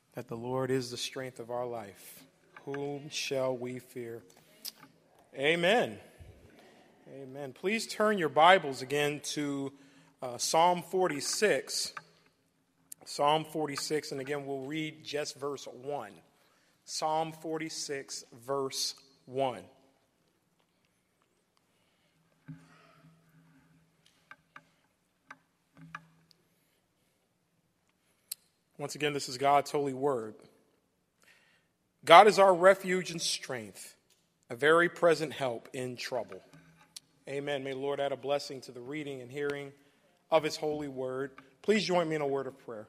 that the Lord is the strength of our life. Whom shall we fear? Amen. Amen. Please turn your Bibles again to Psalm 46. Psalm 46, and again, we'll read just verse 1. Psalm 46, verse 1. Once again, this is God's holy word. God is our refuge and strength, a very present help in trouble. Amen. May the Lord add a blessing to the reading and hearing of his holy word. Please join me in a word of prayer.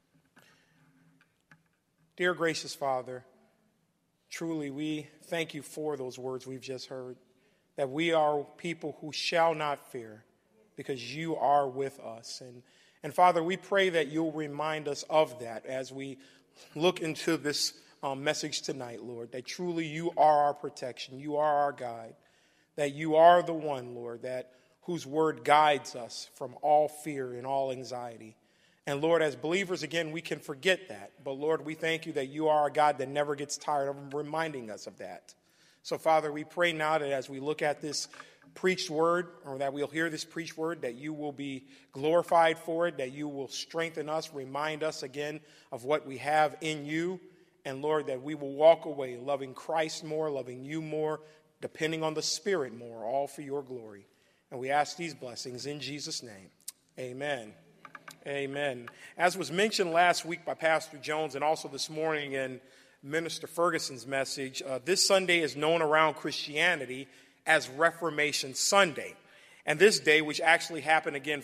Dear gracious Father, truly we thank you for those words we've just heard, that we are people who shall not fear because you are with us. And Father, we pray that you'll remind us of that as we look into this message tonight, Lord, that truly you are our protection, you are our guide, that you are the one, Lord, that whose word guides us from all fear and all anxiety. And Lord, as believers, again, we can forget that. But Lord, we thank you that you are a God that never gets tired of reminding us of that. So Father, we pray now that as we look at this preached word, or that we'll hear this preached word, that you will be glorified for it, that you will strengthen us, remind us again of what we have in you. And Lord, that we will walk away loving Christ more, loving you more, depending on the Spirit more, all for your glory. And we ask these blessings in Jesus' name. Amen. Amen. As was mentioned last week by Pastor Jones and also this morning in Minister Ferguson's message, this Sunday is known around Christianity as Reformation Sunday. And this day, which actually happened again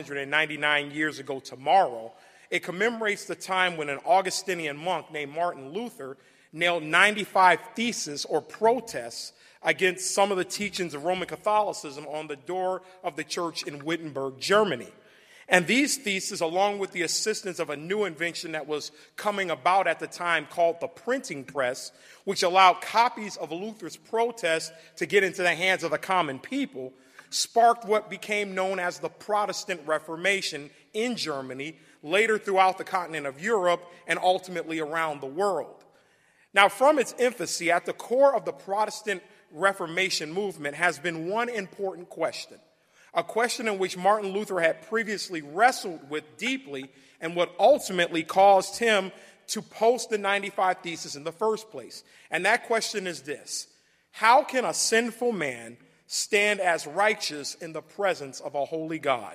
499 years ago tomorrow, it commemorates the time when an Augustinian monk named Martin Luther nailed 95 theses or protests against some of the teachings of Roman Catholicism on the door of the church in Wittenberg, Germany. And these theses, along with the assistance of a new invention that was coming about at the time called the printing press, which allowed copies of Luther's protests to get into the hands of the common people, sparked what became known as the Protestant Reformation in Germany, later throughout the continent of Europe, and ultimately around the world. Now, from its infancy, at the core of the Protestant Reformation movement has been one important question. A question in which Martin Luther had previously wrestled with deeply and what ultimately caused him to post the 95 Theses in the first place. And that question is this: how can a sinful man stand as righteous in the presence of a holy God?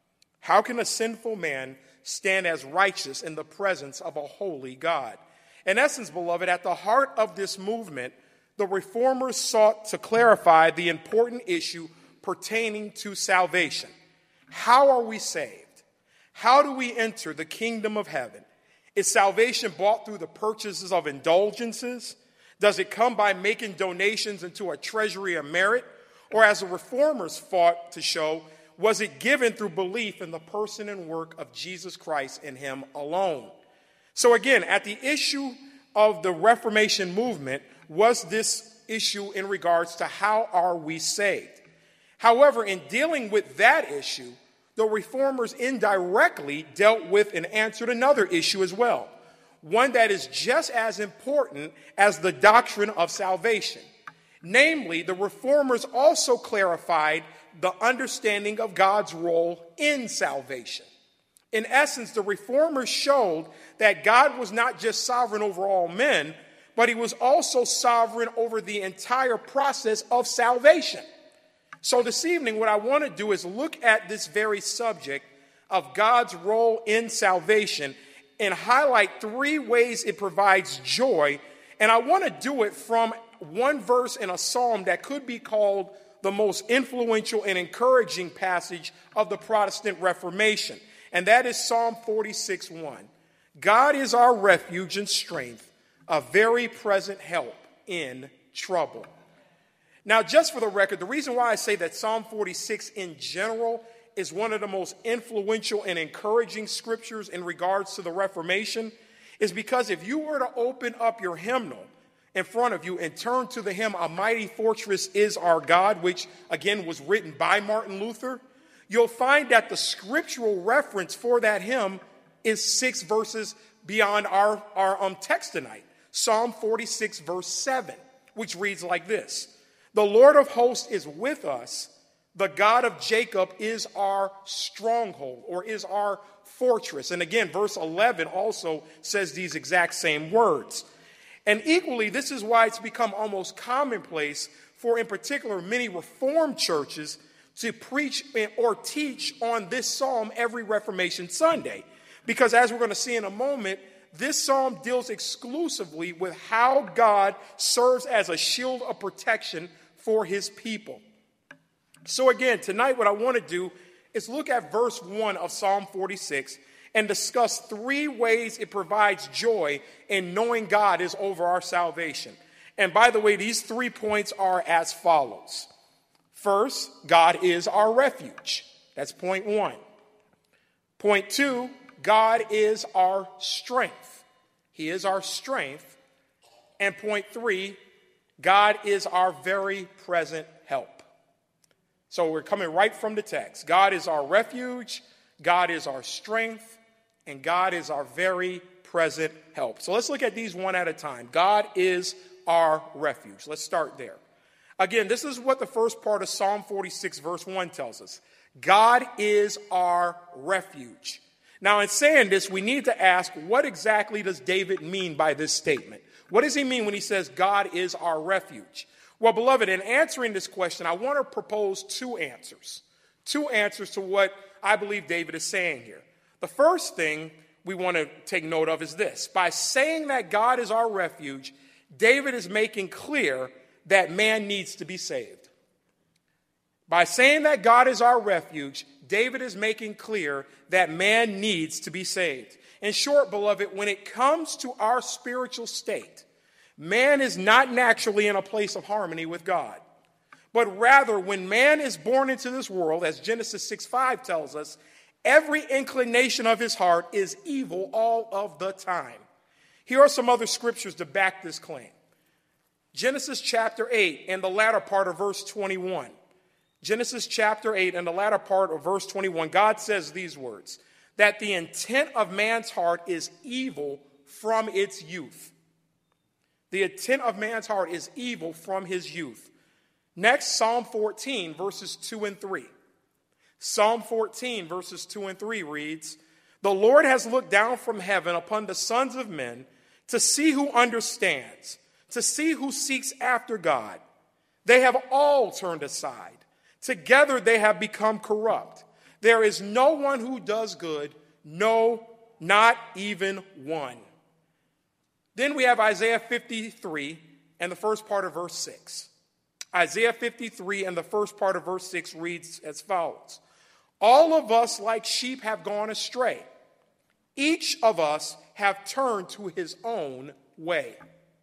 How can a sinful man stand as righteous in the presence of a holy God? In essence, beloved, at the heart of this movement, the reformers sought to clarify the important issue pertaining to salvation. How are we saved? How do we enter the kingdom of heaven? Is salvation bought through the purchases of indulgences? Does it come by making donations into a treasury of merit? Or as the reformers fought to show, was it given through belief in the person and work of Jesus Christ and him alone? So again, at the issue of the Reformation movement was this issue in regards to how are we saved? However, in dealing with that issue, the reformers indirectly dealt with and answered another issue as well, one that is just as important as the doctrine of salvation. Namely, the reformers also clarified the understanding of God's role in salvation. In essence, the reformers showed that God was not just sovereign over all men, but he was also sovereign over the entire process of salvation. So this evening, what I want to do is look at this very subject of God's role in salvation and highlight three ways it provides joy. And I want to do it from one verse in a psalm that could be called the most influential and encouraging passage of the Protestant Reformation. And that is Psalm 46:1. God is our refuge and strength, a very present help in trouble. Now, just for the record, the reason why I say that Psalm 46 in general is one of the most influential and encouraging scriptures in regards to the Reformation is because if you were to open up your hymnal in front of you and turn to the hymn, A Mighty Fortress is Our God, which again was written by Martin Luther, you'll find that the scriptural reference for that hymn is 6 verses beyond our text tonight. Psalm 46, verse 7, which reads like this: "The Lord of hosts is with us. The God of Jacob is our stronghold," or is our fortress. And again, verse 11 also says these exact same words. And equally, this is why it's become almost commonplace for, in particular, many Reformed churches to preach or teach on this psalm every Reformation Sunday. Because as we're going to see in a moment, this psalm deals exclusively with how God serves as a shield of protection for his people. So again, tonight what I want to do is look at verse 1 of Psalm 46 and discuss 3 ways it provides joy in knowing God is over our salvation. And by the way, these 3 points are as follows. First, God is our refuge. That's point 1. Point 2, God is our strength. He is our strength. And point 3, God is our very present help. So we're coming right from the text. God is our refuge, God is our strength, and God is our very present help. So let's look at these one at a time. God is our refuge. Let's start there. Again, this is what the first part of Psalm 46 verse 1 tells us. God is our refuge. Now, in saying this, we need to ask, what exactly does David mean by this statement? What does he mean when he says God is our refuge? Well, beloved, in answering this question, I want to propose 2 answers. 2 answers to what I believe David is saying here. The first thing we want to take note of is this. By saying that God is our refuge, David is making clear that man needs to be saved. By saying that God is our refuge, David is making clear that man needs to be saved. In short, beloved, when it comes to our spiritual state, man is not naturally in a place of harmony with God. But rather, when man is born into this world, as Genesis 6:5 tells us, every inclination of his heart is evil all of the time. Here are some other scriptures to back this claim. Genesis chapter 8 and the latter part of verse 21. Genesis chapter 8 and the latter part of verse 21, God says these words, that the intent of man's heart is evil from its youth. The intent of man's heart is evil from his youth. Next, Psalm 14, verses 2 and 3. Psalm 14, verses 2 and 3 reads, "The Lord has looked down from heaven upon the sons of men to see who understands, to see who seeks after God. They have all turned aside. Together they have become corrupt. There is no one who does good, no, not even one." Then we have Isaiah 53 and the first part of verse 6. Isaiah 53 and the first part of verse 6 reads as follows. "All of us like sheep have gone astray. Each of us have turned to his own way."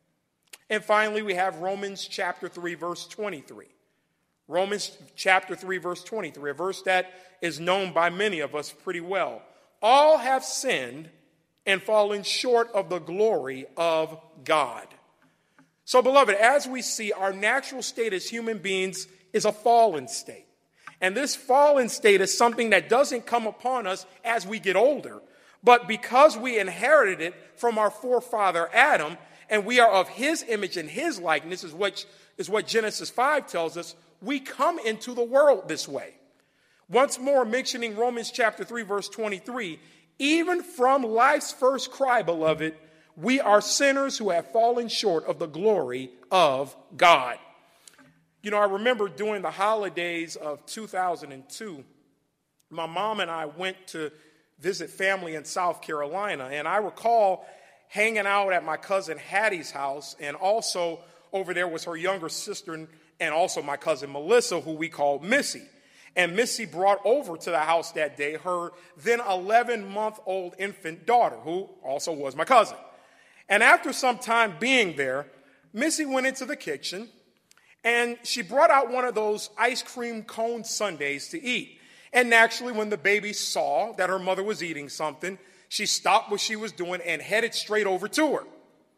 And finally, we have Romans chapter 3, verse 23. Romans chapter 3, verse 23, a verse that is known by many of us pretty well. "All have sinned and fallen short of the glory of God." So, beloved, as we see, our natural state as human beings is a fallen state. And this fallen state is something that doesn't come upon us as we get older, but because we inherited it from our forefather Adam, and we are of his image and his likeness, is what Genesis 5 tells us, we come into the world this way. Once more, mentioning Romans chapter 3, verse 23, even from life's first cry, beloved, we are sinners who have fallen short of the glory of God. You know, I remember during the holidays of 2002, my mom and I went to visit family in South Carolina, and I recall hanging out at my cousin Hattie's house, and also over there was her younger sister and also my cousin Melissa, who we called Missy. And Missy brought over to the house that day her then 11-month-old infant daughter, who also was my cousin. And after some time being there, Missy went into the kitchen, and she brought out one of those ice cream cone sundaes to eat. And naturally, when the baby saw that her mother was eating something, she stopped what she was doing and headed straight over to her.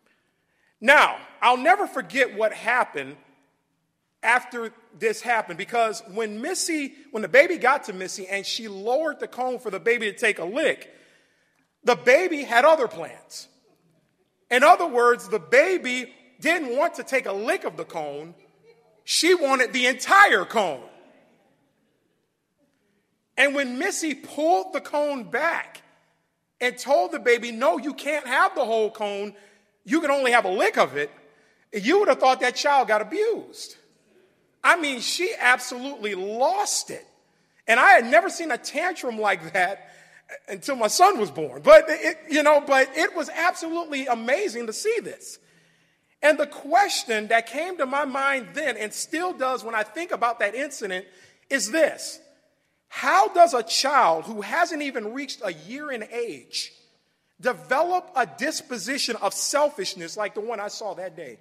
Now, I'll never forget what happened after this happened, because when the baby got to Missy and she lowered the cone for the baby to take a lick, The baby had other plans. In other words, the baby didn't want to take a lick of the cone. She wanted the entire cone. And when Missy pulled the cone back and told the baby, no, you can't have the whole cone, you can only have a lick of it, you would have thought that child got abused. I mean, she absolutely lost it. And I had never seen a tantrum like that until my son was born. But it was absolutely amazing to see this. And the question that came to my mind then, and still does when I think about that incident, is this. How does a child who hasn't even reached a year in age develop a disposition of selfishness like the one I saw that day?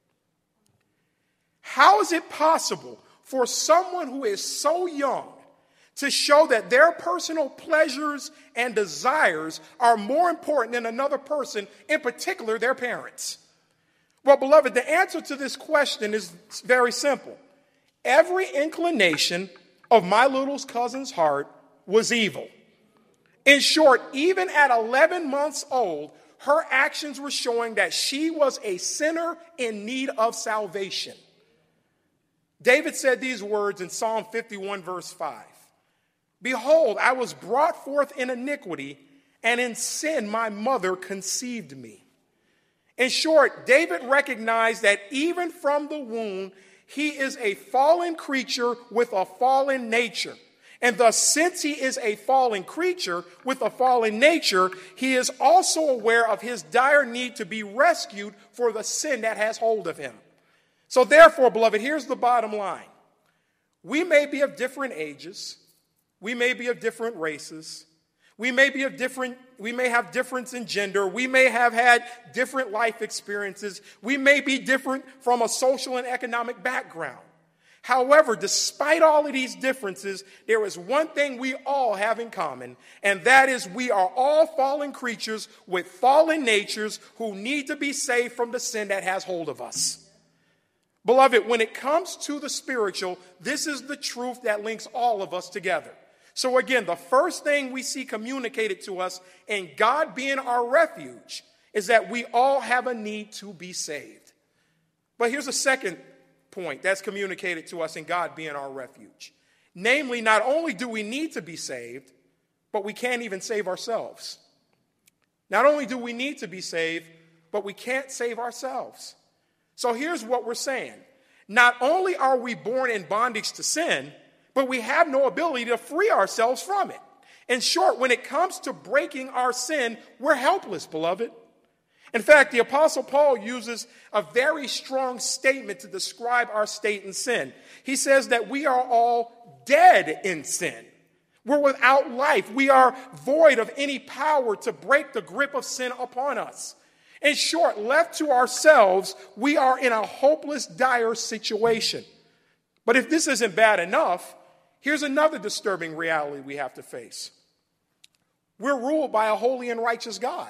How is it possible for someone who is so young to show that their personal pleasures and desires are more important than another person, in particular their parents? Well, beloved, the answer to this question is very simple. Every inclination of my little cousin's heart was evil. In short, even at 11 months old, her actions were showing that she was a sinner in need of salvation. David said these words in Psalm 51, verse 5. Behold, I was brought forth in iniquity, and in sin my mother conceived me. In short, David recognized that even from the womb, he is a fallen creature with a fallen nature. And thus, since he is a fallen creature with a fallen nature, he is also aware of his dire need to be rescued for the sin that has hold of him. So therefore, beloved, here's the bottom line. We may be of different ages. We may be of different races. We may have difference in gender. We may have had different life experiences. We may be different from a social and economic background. However, despite all of these differences, there is one thing we all have in common, and that is we are all fallen creatures with fallen natures who need to be saved from the sin that has hold of us. Beloved, when it comes to the spiritual, this is the truth that links all of us together. So again, the first thing we see communicated to us in God being our refuge is that we all have a need to be saved. But here's a second point that's communicated to us in God being our refuge. Namely, not only do we need to be saved, but we can't even save ourselves. Not only do we need to be saved, but we can't save ourselves. So here's what we're saying. Not only are we born in bondage to sin, but we have no ability to free ourselves from it. In short, when it comes to breaking our sin, we're helpless, beloved. In fact, the Apostle Paul uses a very strong statement to describe our state in sin. He says that we are all dead in sin. We're without life. We are void of any power to break the grip of sin upon us. In short, left to ourselves, we are in a hopeless, dire situation. But if this isn't bad enough, here's another disturbing reality we have to face. We're ruled by a holy and righteous God.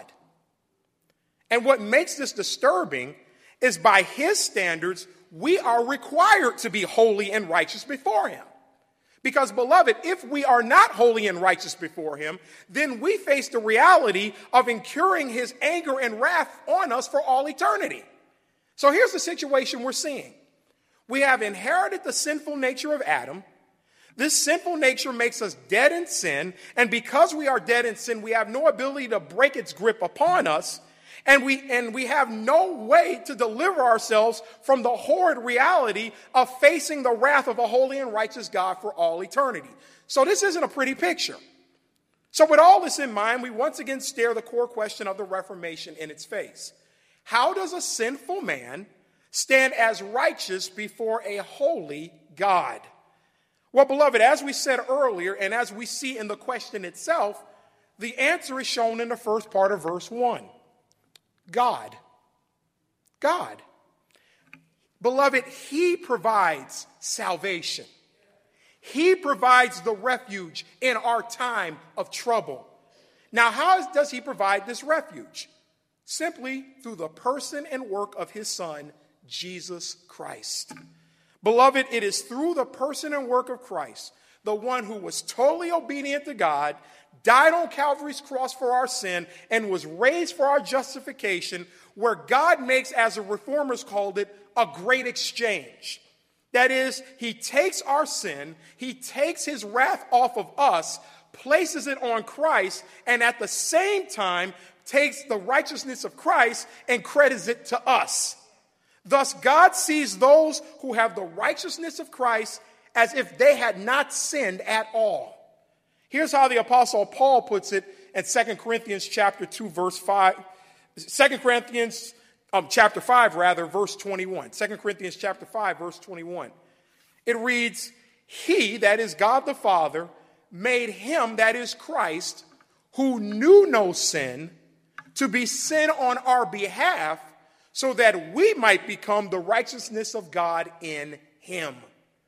And what makes this disturbing is by his standards, we are required to be holy and righteous before him. Because, beloved, if we are not holy and righteous before him, then we face the reality of incurring his anger and wrath on us for all eternity. So here's the situation we're seeing. We have inherited the sinful nature of Adam. This sinful nature makes us dead in sin, and because we are dead in sin, we have no ability to break its grip upon us, and we have no way to deliver ourselves from the horrid reality of facing the wrath of a holy and righteous God for all eternity. So this isn't a pretty picture. So with all this in mind, we once again stare the core question of the Reformation in its face. How does a sinful man stand as righteous before a holy God? Well, beloved, as we said earlier, and as we see in the question itself, the answer is shown in the first part of verse 1. God. God. Beloved, he provides salvation. He provides the refuge in our time of trouble. Now, how does he provide this refuge? Simply through the person and work of his Son, Jesus Christ. Beloved, it is through the person and work of Christ, the one who was totally obedient to God, died on Calvary's cross for our sin, and was raised for our justification, where God makes, as the reformers called it, a great exchange. That is, he takes our sin, he takes his wrath off of us, places it on Christ, and at the same time takes the righteousness of Christ and credits it to us. Thus, God sees those who have the righteousness of Christ as if they had not sinned at all. Here's how the Apostle Paul puts it in 2 Corinthians chapter 2, verse 5. 2 Corinthians chapter 5, verse 21. 2 Corinthians chapter 5, verse 21. It reads, he, that is God the Father, made him, that is Christ, who knew no sin, to be sin on our behalf, so that we might become the righteousness of God in him.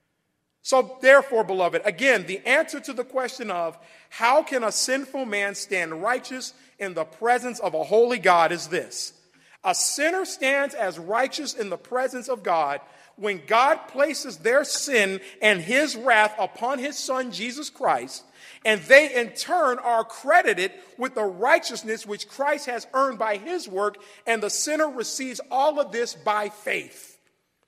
So therefore, beloved, again, the answer to the question of how can a sinful man stand righteous in the presence of a holy God is this. A sinner stands as righteous in the presence of God when God places their sin and his wrath upon his son, Jesus Christ, and they in turn are credited with the righteousness which Christ has earned by his work, and the sinner receives all of this by faith.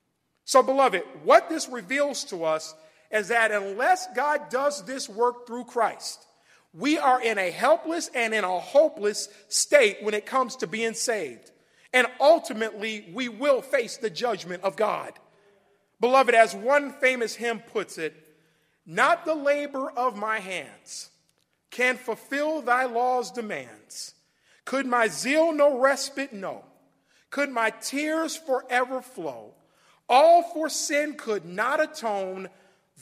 So, beloved, what this reveals to us is that unless God does this work through Christ, we are in a helpless and in a hopeless state when it comes to being saved. And ultimately, we will face the judgment of God. Beloved, as one famous hymn puts it, not the labor of my hands can fulfill thy law's demands. Could my zeal no respite know? Could my tears forever flow? All for sin could not atone.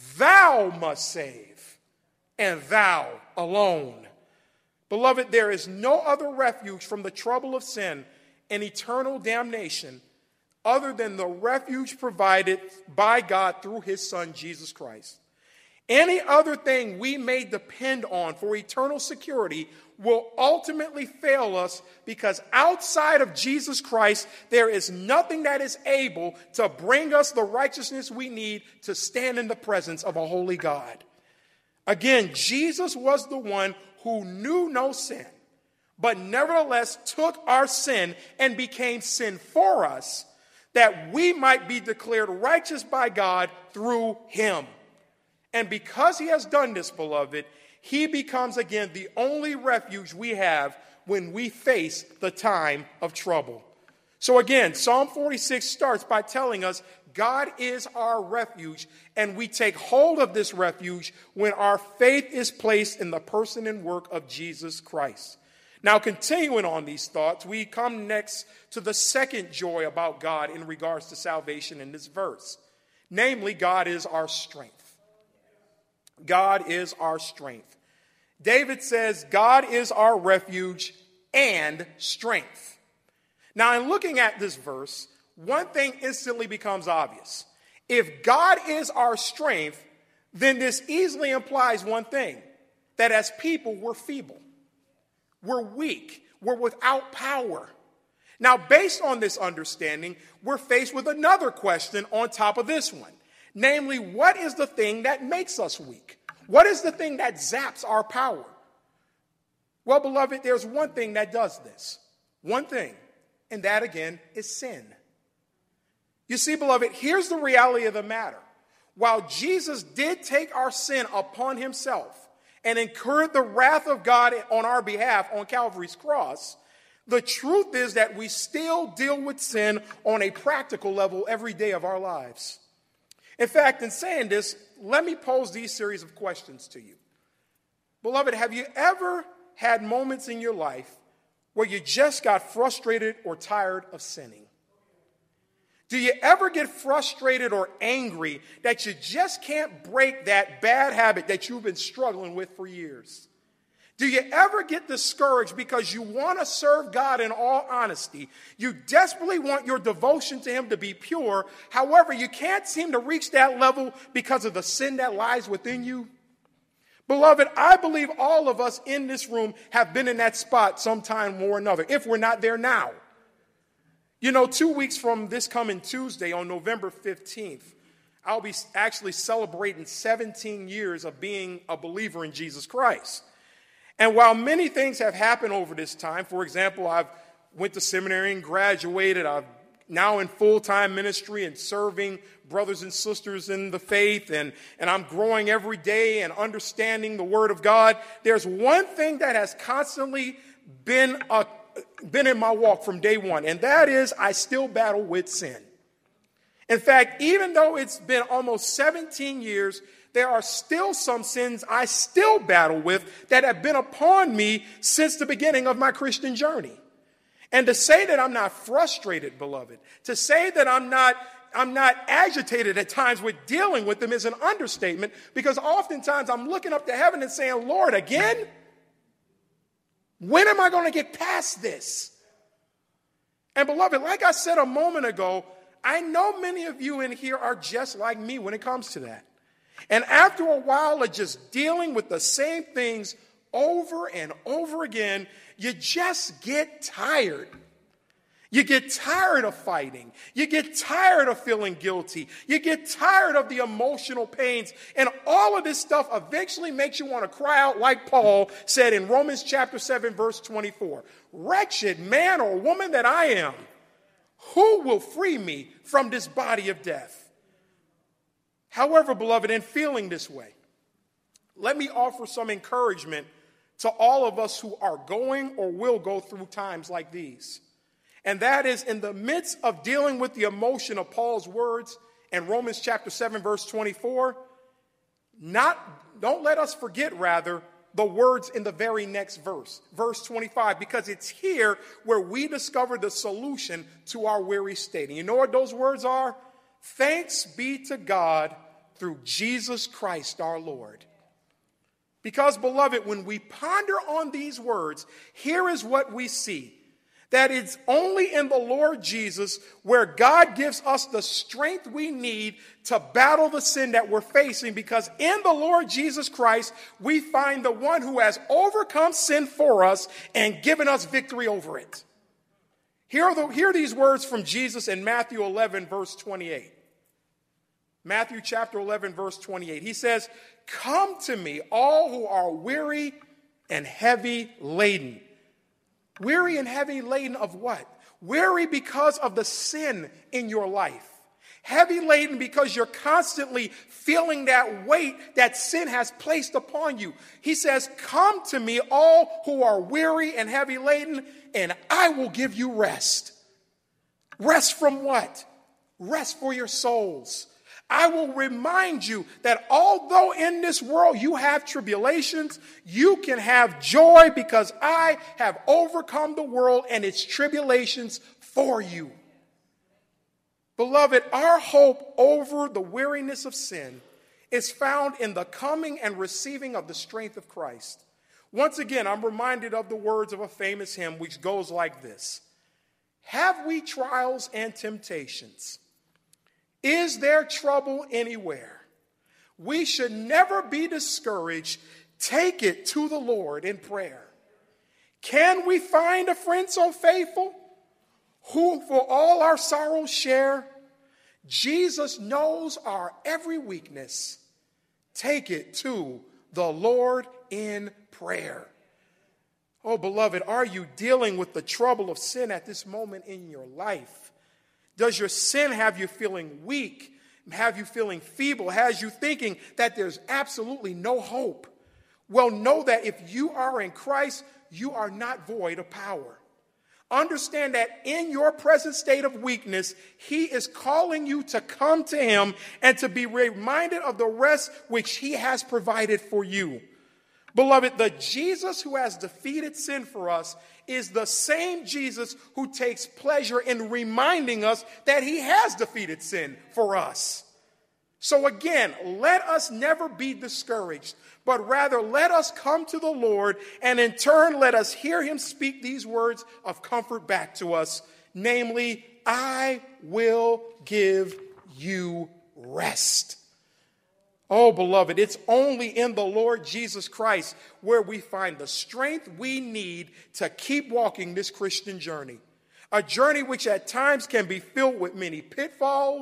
Thou must save, and thou alone. Beloved, there is no other refuge from the trouble of sin and eternal damnation other than the refuge provided by God through his Son, Jesus Christ. Any other thing we may depend on for eternal security will ultimately fail us, because outside of Jesus Christ, there is nothing that is able to bring us the righteousness we need to stand in the presence of a holy God. Again, Jesus was the one who knew no sin, but nevertheless took our sin and became sin for us, that we might be declared righteous by God through him. And because he has done this, beloved, he becomes again the only refuge we have when we face the time of trouble. So again, Psalm 46 starts by telling us God is our refuge, and we take hold of this refuge when our faith is placed in the person and work of Jesus Christ. Now, continuing on these thoughts, we come next to the second joy about God in regards to salvation in this verse. Namely, God is our strength. God is our strength. David says, God is our refuge and strength. Now, in looking at this verse, one thing instantly becomes obvious. If God is our strength, then this easily implies one thing, that as people, we're feeble. We're weak. We're without power. Now, based on this understanding, we're faced with another question on top of this one. Namely, what is the thing that makes us weak? What is the thing that zaps our power? Well, beloved, there's one thing that does this. One thing, and that again is sin. You see, beloved, here's the reality of the matter. While Jesus did take our sin upon himself and incurred the wrath of God on our behalf on Calvary's cross, the truth is that we still deal with sin on a practical level every day of our lives. In fact, in saying this, let me pose these series of questions to you. Beloved, have you ever had moments in your life where you just got frustrated or tired of sinning? Do you ever get frustrated or angry that you just can't break that bad habit that you've been struggling with for years? Do you ever get discouraged because you want to serve God in all honesty? You desperately want your devotion to him to be pure. However, you can't seem to reach that level because of the sin that lies within you. Beloved, I believe all of us in this room have been in that spot sometime or another, if we're not there now. You know, 2 weeks from this coming Tuesday on November 15th, I'll be actually celebrating 17 years of being a believer in Jesus Christ. And while many things have happened over this time, for example, I've went to seminary and graduated. I'm now in full-time ministry and serving brothers and sisters in the faith, and I'm growing every day and understanding the Word of God. There's one thing that has constantly been in my walk from day one, and that is I still battle with sin. In fact, even though it's been almost 17 years, there are still some sins I still battle with that have been upon me since the beginning of my Christian journey. And to say that I'm not frustrated, beloved, to say that I'm not agitated at times with dealing with them is an understatement, because oftentimes I'm looking up to heaven and saying, Lord, again? When am I going to get past this? And beloved, like I said a moment ago, I know many of you in here are just like me when it comes to that. And after a while of just dealing with the same things over and over again, you just get tired. You get tired of fighting. You get tired of feeling guilty. You get tired of the emotional pains. And all of this stuff eventually makes you want to cry out like Paul said in Romans chapter 7, verse 24. Wretched man or woman that I am, who will free me from this body of death? However, beloved, in feeling this way, let me offer some encouragement to all of us who are going or will go through times like these. And that is, in the midst of dealing with the emotion of Paul's words in Romans chapter 7, verse 24, don't let us forget, rather, the words in the very next verse, verse 25, because it's here where we discover the solution to our weary state. And you know what those words are? Thanks be to God through Jesus Christ our Lord. Because, beloved, when we ponder on these words, here is what we see. That it's only in the Lord Jesus where God gives us the strength we need to battle the sin that we're facing, because in the Lord Jesus Christ, we find the one who has overcome sin for us and given us victory over it. Hear these words from Jesus in Matthew 11, verse 28. Matthew chapter 11, verse 28. He says, "Come to me, all who are weary and heavy laden." Weary and heavy laden of what? Weary because of the sin in your life. Heavy laden because you're constantly feeling that weight that sin has placed upon you. He says, "Come to me, all who are weary and heavy laden, and I will give you rest." Rest from what? Rest for your souls. I will remind you that although in this world you have tribulations, you can have joy because I have overcome the world and its tribulations for you. Beloved, our hope over the weariness of sin is found in the coming and receiving of the strength of Christ. Once again, I'm reminded of the words of a famous hymn which goes like this. Have we trials and temptations? Is there trouble anywhere? We should never be discouraged. Take it to the Lord in prayer. Can we find a friend so faithful who for all our sorrows share? Jesus knows our every weakness. Take it to the Lord in prayer. Oh, beloved, are you dealing with the trouble of sin at this moment in your life? Does your sin have you feeling weak? Have you feeling feeble? Has you thinking that there's absolutely no hope? Well, know that if you are in Christ, you are not void of power. Understand that in your present state of weakness, he is calling you to come to him and to be reminded of the rest which he has provided for you. Beloved, the Jesus who has defeated sin for us is the same Jesus who takes pleasure in reminding us that he has defeated sin for us. So again, let us never be discouraged, but rather let us come to the Lord, and in turn let us hear him speak these words of comfort back to us, namely, I will give you rest. Oh, beloved, it's only in the Lord Jesus Christ where we find the strength we need to keep walking this Christian journey. A journey which at times can be filled with many pitfalls,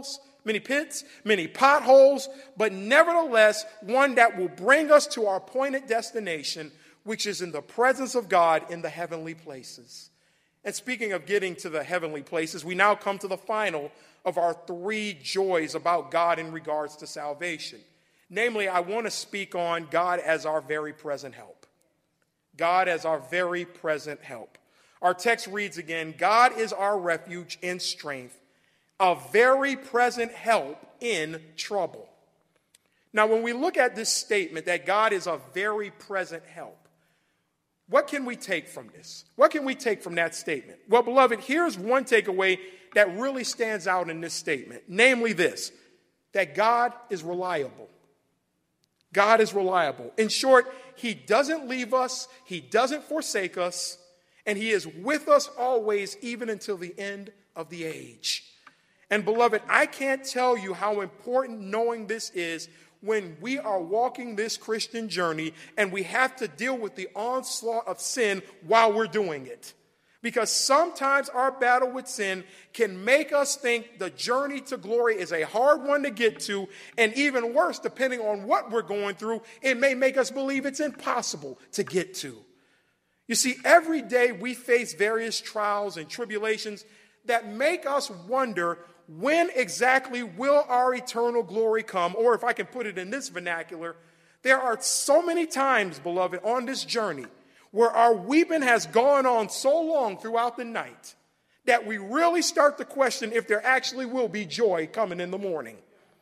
many pits, many potholes, but nevertheless, one that will bring us to our appointed destination, which is in the presence of God in the heavenly places. And speaking of getting to the heavenly places, we now come to the final of our three joys about God in regards to salvation. Namely, I want to speak on God as our very present help. God as our very present help. Our text reads again, God is our refuge and strength, a very present help in trouble. Now, when we look at this statement that God is a very present help, what can we take from this? What can we take from that statement? Well, beloved, here's one takeaway that really stands out in this statement, namely this, that God is reliable. God is reliable. In short, he doesn't leave us, he doesn't forsake us, and he is with us always, even until the end of the age. And beloved, I can't tell you how important knowing this is when we are walking this Christian journey and we have to deal with the onslaught of sin while we're doing it. Because sometimes our battle with sin can make us think the journey to glory is a hard one to get to, and even worse, depending on what we're going through, it may make us believe it's impossible to get to. You see, every day we face various trials and tribulations that make us wonder, when exactly will our eternal glory come? Or if I can put it in this vernacular, there are so many times, beloved, on this journey where our weeping has gone on so long throughout the night that we really start to question if there actually will be joy coming in the morning.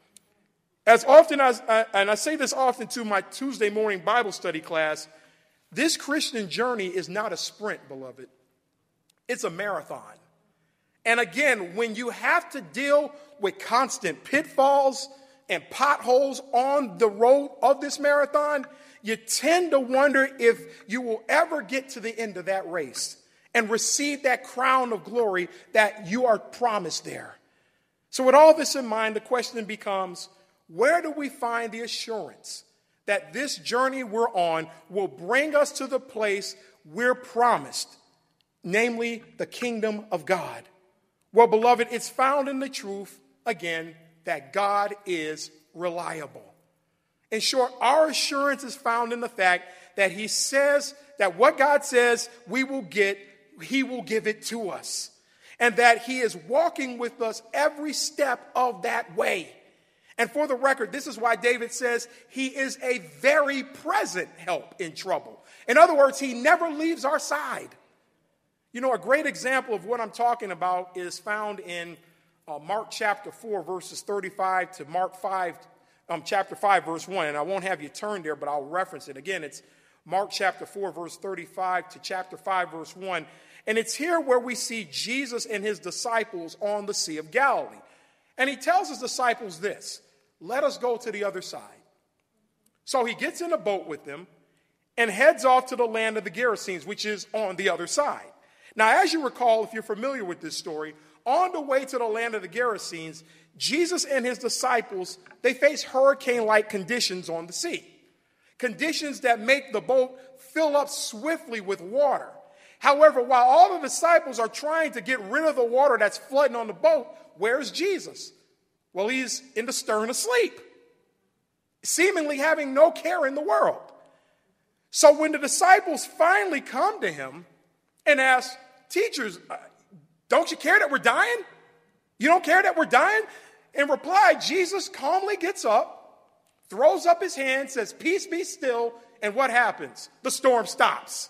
As often as, and I say this often to my Tuesday morning Bible study class, this Christian journey is not a sprint, beloved. It's a marathon. And again, when you have to deal with constant pitfalls and potholes on the road of this marathon, you tend to wonder if you will ever get to the end of that race and receive that crown of glory that you are promised there. So with all this in mind, the question becomes, where do we find the assurance that this journey we're on will bring us to the place we're promised, namely the kingdom of God? Well, beloved, it's found in the truth, again, that God is reliable. In short, our assurance is found in the fact that he says that what God says we will get, he will give it to us. And that he is walking with us every step of that way. And for the record, this is why David says he is a very present help in trouble. In other words, he never leaves our side. You know, a great example of what I'm talking about is found in Mark chapter 4, verses 35 to Mark 5, chapter 5, verse 1. And I won't have you turn there, but I'll reference it. Again, it's Mark chapter 4, verse 35 to chapter 5, verse 1. And it's here where we see Jesus and his disciples on the Sea of Galilee. And he tells his disciples this, let us go to the other side. So he gets in a boat with them and heads off to the land of the Gerasenes, which is on the other side. Now, as you recall, if you're familiar with this story, on the way to the land of the Gerasenes, Jesus and his disciples, they face hurricane-like conditions on the sea. Conditions that make the boat fill up swiftly with water. However, while all the disciples are trying to get rid of the water that's flooding on the boat, where's Jesus? Well, he's in the stern asleep, seemingly having no care in the world. So when the disciples finally come to him and ask, teachers, don't you care that we're dying? You don't care that we're dying? In reply, Jesus calmly gets up, throws up his hand, says, peace be still, and what happens? The storm stops.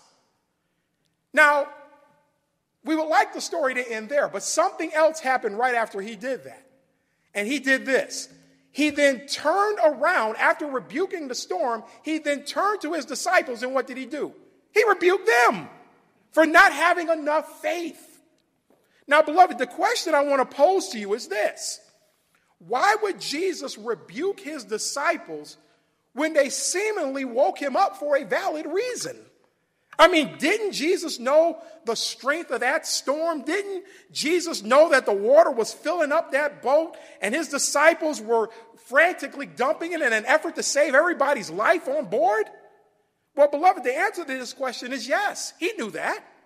Now, we would like the story to end there, but something else happened right after he did that. And he did this. He then turned around after rebuking the storm. He then turned to his disciples, and what did he do? He rebuked them for not having enough faith. Now, beloved, the question I want to pose to you is this. Why would Jesus rebuke his disciples when they seemingly woke him up for a valid reason? I mean, didn't Jesus know the strength of that storm? Didn't Jesus know that the water was filling up that boat and his disciples were frantically dumping it in an effort to save everybody's life on board? Well, beloved, the answer to this question is yes, he knew that.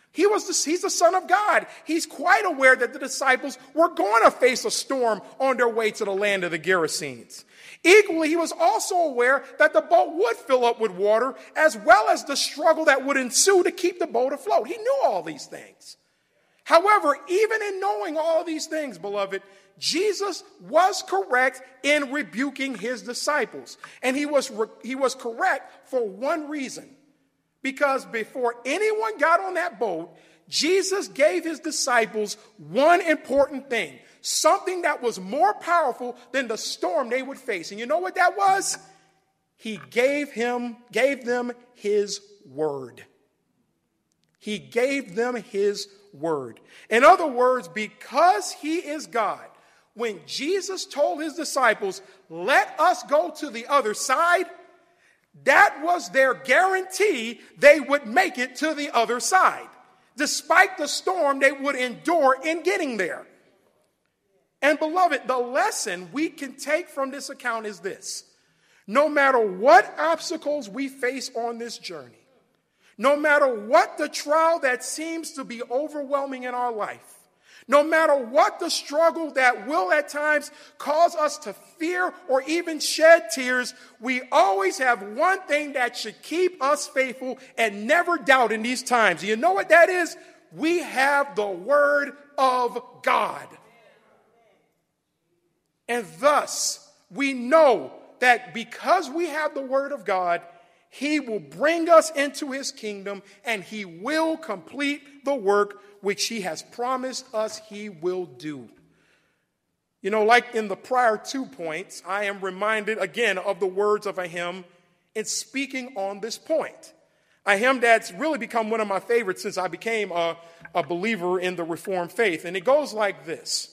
He's the Son of God. He's quite aware that the disciples were going to face a storm on their way to the land of the Gerasenes. Equally, he was also aware that the boat would fill up with water, as well as the struggle that would ensue to keep the boat afloat. He knew all these things. However, even in knowing all these things, beloved, Jesus was correct in rebuking his disciples. And he was correct for one reason. Because before anyone got on that boat, Jesus gave his disciples one important thing. Something that was more powerful than the storm they would face. And you know what that was? He gave them his word. He gave them his word. In other words, because he is God, when Jesus told his disciples, let us go to the other side, that was their guarantee they would make it to the other side, despite the storm they would endure in getting there. And beloved, the lesson we can take from this account is this. No matter what obstacles we face on this journey, no matter what the trial that seems to be overwhelming in our life, no matter what the struggle that will at times cause us to fear or even shed tears, we always have one thing that should keep us faithful and never doubt in these times. You know what that is? We have the Word of God. And thus, we know that because we have the Word of God, he will bring us into his kingdom and he will complete the work which he has promised us he will do. You know, like in the prior 2 points, I am reminded again of the words of a hymn in speaking on this point. A hymn that's really become one of my favorites since I became a believer in the Reformed faith. And it goes like this.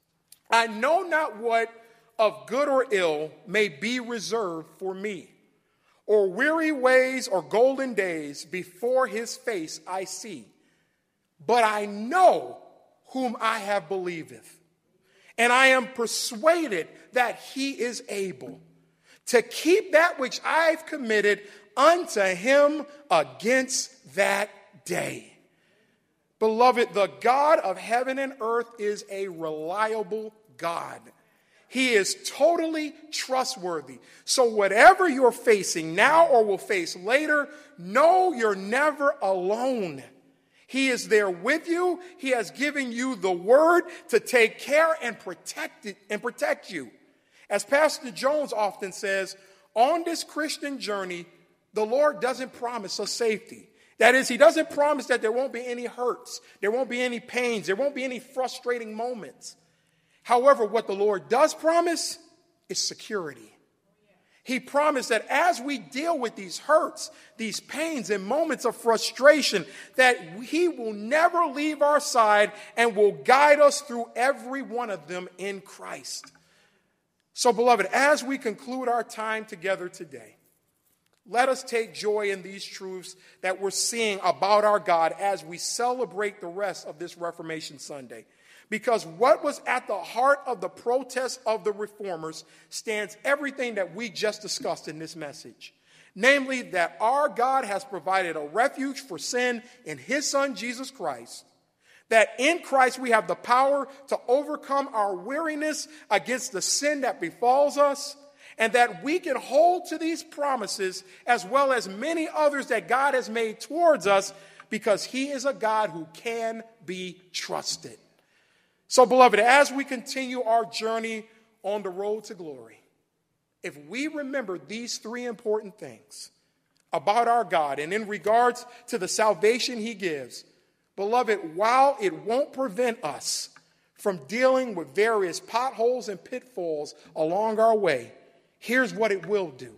I know not what of good or ill may be reserved for me, or weary ways or golden days before his face I see. But I know whom I have believeth, and I am persuaded that he is able to keep that which I've committed unto him against that day. Beloved, the God of heaven and earth is a reliable God. He is totally trustworthy. So whatever you're facing now or will face later, know you're never alone. He is there with you. He has given you the word to take care and protect you. As Pastor Jones often says, on this Christian journey, the Lord doesn't promise us safety. That is, he doesn't promise that there won't be any hurts, there won't be any pains, there won't be any frustrating moments. However, what the Lord does promise is security. He promised that as we deal with these hurts, these pains and moments of frustration, that he will never leave our side and will guide us through every one of them in Christ. So, beloved, as we conclude our time together today, let us take joy in these truths that we're seeing about our God as we celebrate the rest of this Reformation Sunday. Because what was at the heart of the protest of the reformers stands everything that we just discussed in this message. Namely, that our God has provided a refuge for sin in his Son, Jesus Christ. That in Christ we have the power to overcome our weariness against the sin that befalls us. And that we can hold to these promises as well as many others that God has made towards us because he is a God who can be trusted. So, beloved, as we continue our journey on the road to glory, if we remember these 3 important things about our God and in regards to the salvation he gives, beloved, while it won't prevent us from dealing with various potholes and pitfalls along our way, here's what it will do.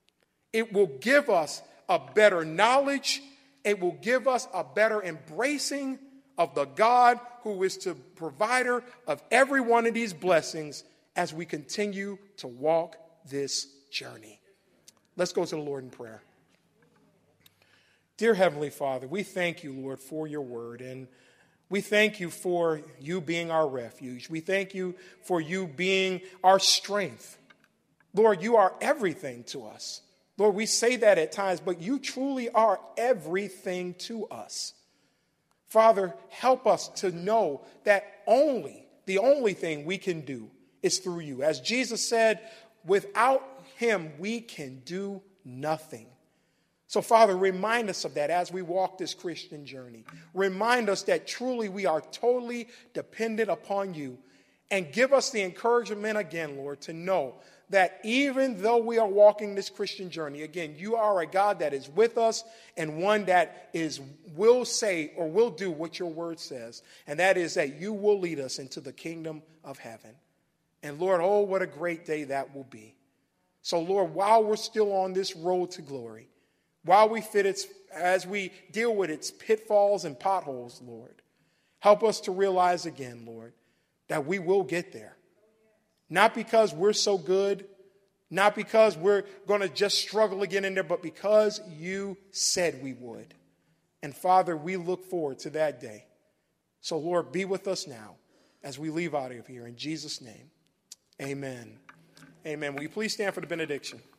It will give us a better knowledge. It will give us a better embracing of the God who is the provider of every one of these blessings as we continue to walk this journey. Let's go to the Lord in prayer. Dear Heavenly Father, we thank you, Lord, for your word, and we thank you for you being our refuge. We thank you for you being our strength. Lord, you are everything to us. Lord, we say that at times, but you truly are everything to us. Father, help us to know that the only thing we can do is through you. As Jesus said, without him, we can do nothing. So, Father, remind us of that as we walk this Christian journey. Remind us that truly we are totally dependent upon you. And give us the encouragement again, Lord, to know that even though we are walking this Christian journey, again, you are a God that is with us and one that will say or will do what your word says. And that is that you will lead us into the kingdom of heaven. And Lord, oh, what a great day that will be. So, Lord, while we're still on this road to glory, while as we deal with its pitfalls and potholes, Lord, help us to realize again, Lord, that we will get there. Not because we're so good, not because we're going to just struggle again in there, but because you said we would. And Father, we look forward to that day. So, Lord, be with us now as we leave out of here. In Jesus' name, amen. Amen. Will you please stand for the benediction?